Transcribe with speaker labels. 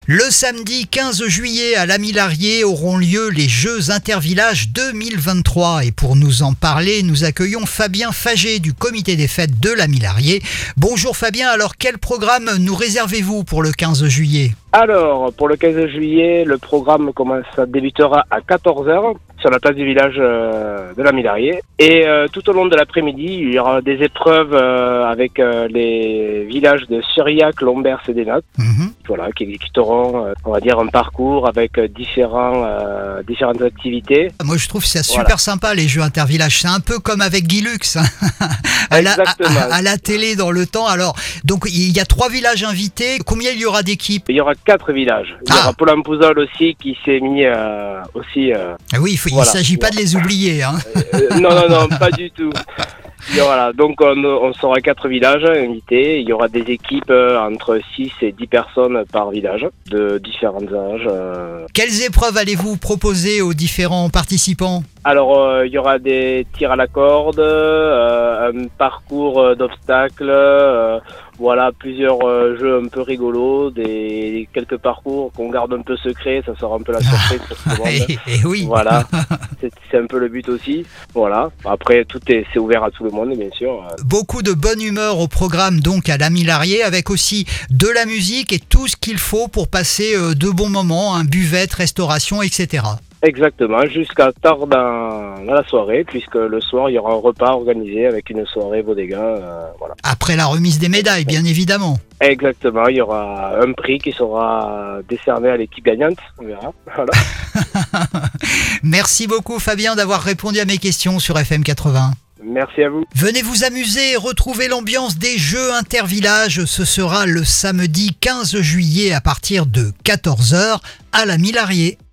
Speaker 1: Le samedi 15 juillet à Lamillarié auront lieu les Jeux Intervillages 2023 et pour nous en parler, nous accueillons Fabien Faget du comité des fêtes de Lamillarié. Bonjour Fabien, alors quel programme nous réservez-vous pour le 15 juillet ?
Speaker 2: Alors, pour le 15 juillet, le programme débutera à 14h sur la place du village de Lamillarié. Et tout au long de l'après-midi, il y aura des épreuves avec les villages de Suriac, Lombers et Desnattes. Voilà, qui auront, on va dire, un parcours avec différentes activités.
Speaker 1: Moi, je trouve ça super sympa, les Jeux Intervillages. C'est un peu comme avec Guy Lux, à la télé dans le temps. Alors, donc, il y a 3 villages invités. Combien il y aura d'équipes ?
Speaker 2: Il y aura 4 villages. Il y aura Poulain-Pouzol aussi qui s'est mis aussi...
Speaker 1: oui, il ne s'agit pas de les oublier. Hein.
Speaker 2: Non, pas du tout. Voilà, donc on sera 4 villages invités. Il y aura des équipes entre 6 et 10 personnes par village, de différents âges.
Speaker 1: Quelles épreuves allez-vous proposer aux différents participants ?
Speaker 2: Alors, il y aura des tirs à la corde, un parcours d'obstacles, voilà, plusieurs jeux un peu rigolos, quelques parcours qu'on garde un peu secrets, ça sera un peu la surprise pour tout le monde.
Speaker 1: Et oui.
Speaker 2: Voilà, c'est un peu le but aussi. Voilà. Après, c'est ouvert à tout le monde, bien sûr.
Speaker 1: Beaucoup de bonne humeur au programme donc à Lamillarié, avec aussi de la musique et tout ce qu'il faut pour passer de bons moments, buvette, restauration, etc.
Speaker 2: Exactement, jusqu'à tard dans la soirée, puisque le soir, il y aura un repas organisé avec une soirée bodega. Voilà.
Speaker 1: Après la remise des médailles, bien évidemment.
Speaker 2: Exactement, il y aura un prix qui sera décerné à l'équipe gagnante. On verra. Voilà.
Speaker 1: Merci beaucoup Fabien d'avoir répondu à mes questions sur FM 80.
Speaker 2: Merci à vous.
Speaker 1: Venez vous amuser et retrouver l'ambiance des Jeux Intervillages. Ce sera le samedi 15 juillet à partir de 14h à Lamillarié.